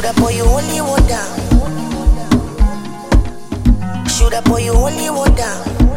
Shoulda pour you holy water. Shoulda pour you holy water.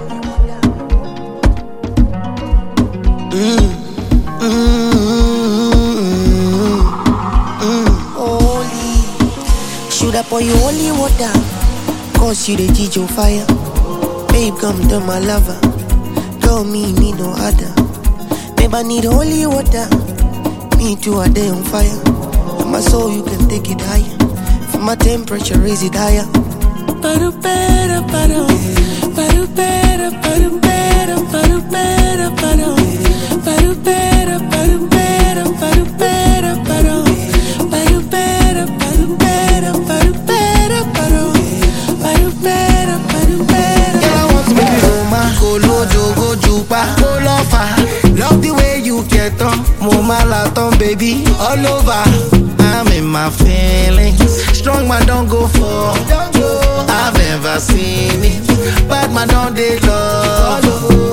Holy. Shoulda pour you holy water. Cause you the Gijo fire. Babe, come to my lover. Don't me need no other. Babe, I need holy water. Me too, I day on fire. And my soul, you can take it higher. For my temperature, raise it higher. Paru pera paru, paru pera paru pera paru pera paru, paru pera paru pera paru pera paru, paru pera paru pera paru pera paru, paru pera paru pera. Girl, I want to make you Roma, go lojo, go jupa, go lofa. Love the way you get on, mama laton, baby, all over. I'm in my feelings. Strong man don't go for. I've never seen it. Bad man don't they love.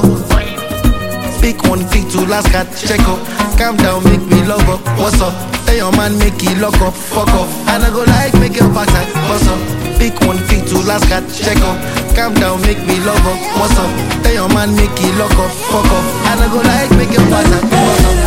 Pick one, pick two, last cat, check up. Calm down, make me love up. What's up? Tell your man, make it lock up, fuck up. And I go like, make your backside. What's up? Pick one, pick two, last cat, check up. Calm down, make me love up. What's up? Tell your man, make it lock up, fuck up. And I go like, make your backside. What's up?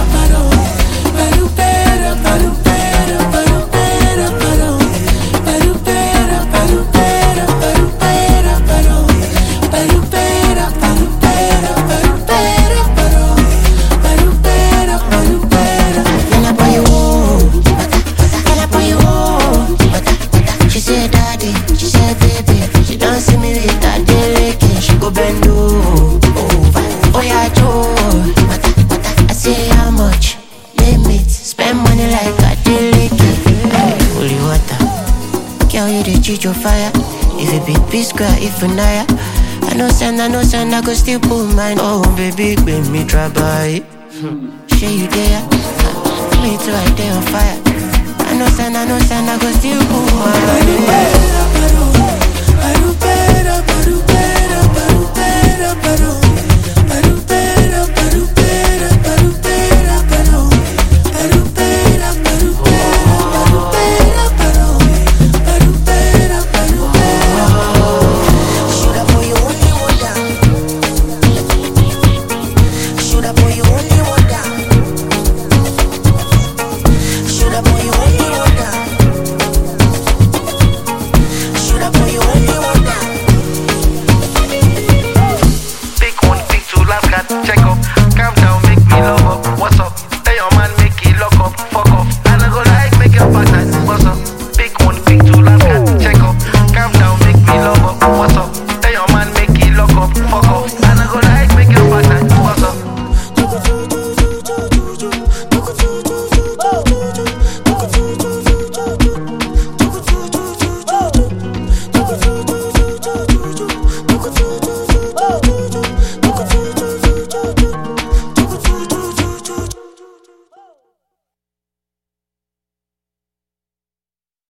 Your fire. If it be P-square, if a naya. I know send, I go still pull mine. Oh baby, make me try by. Share you there. Me too, I day on fire. I know send, I go still pull mine.